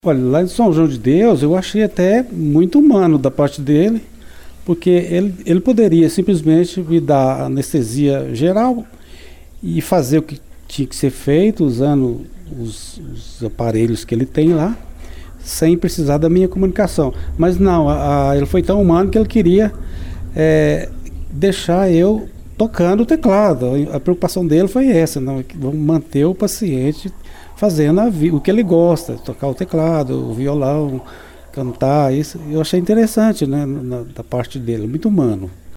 Olha, lá em São João de Deus, eu achei até muito humano da parte dele, porque ele poderia simplesmente me dar anestesia geral e fazer o que tinha que ser feito usando os aparelhos que ele tem lá, sem precisar da minha comunicação. Mas não, ele foi tão humano que ele queria deixar eu tocando o teclado. A preocupação dele foi essa, não, vamos manter o paciente fazendo o que ele gosta, tocar o teclado, o violão, cantar, isso eu achei interessante, né, da parte dele, muito humano.